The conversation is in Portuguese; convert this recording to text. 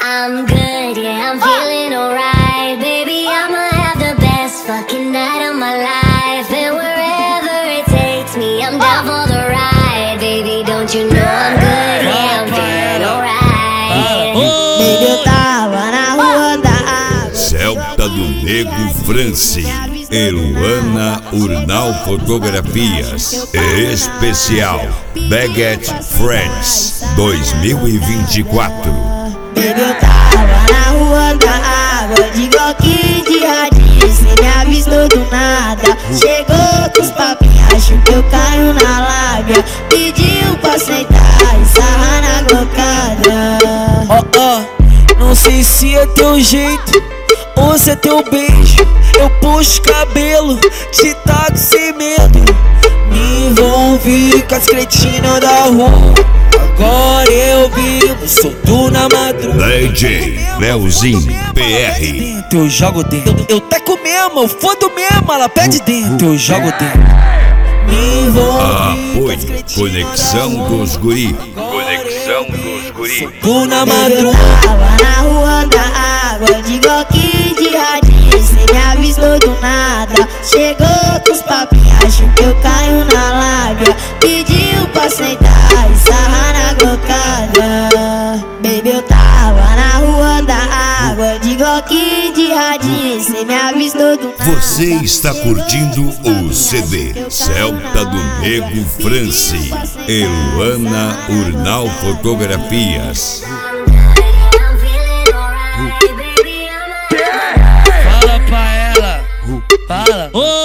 I'm good, yeah, I'm feeling alright. Baby, I'ma have the best fucking night of my life. And wherever it takes me, I'm down for the ride. Baby, don't you know I'm good, yeah, I'm feeling alright. Baby, eu tava na rua da água. Celta do Nego France e Luana Urnal Fotografias. Especial Baguette Friends 2024. Baby, eu tava na rua da água, de Glock de radinho, cê me avistou do nada. Chegou com os papinhos, acho que eu caio na lábia. Pediu pra sentar e sarrar na glocada. Não sei se é teu jeito ou se é teu beijo. Eu puxo cabelo, te taco sem medo. Me envolvi com as cretinas da rua. Agora eu vivo, solto na madruga. DJ Leozinho PR. Dentro, eu jogo dentro. Eu teco mesmo, eu fodo mesmo. Ela pede dentro, eu jogo dentro. Me envolvi. Apoio Conexão dos Guri. Conexão dos Guri. Solto na Baby, eu madruga. tava na rua da água, de Glock de radinho, cê me avistou do nada. Chegou com os papinhos, acho que eu caio na lábia. Pediu pra sentar e sarrar na glocada. Baby, eu tava na rua da água, de Glock de radinho, cê me avistou do nada. Você está curtindo o CD Celta do Nego France e Luana Urnal Fotografias. Fala pra ela, fala.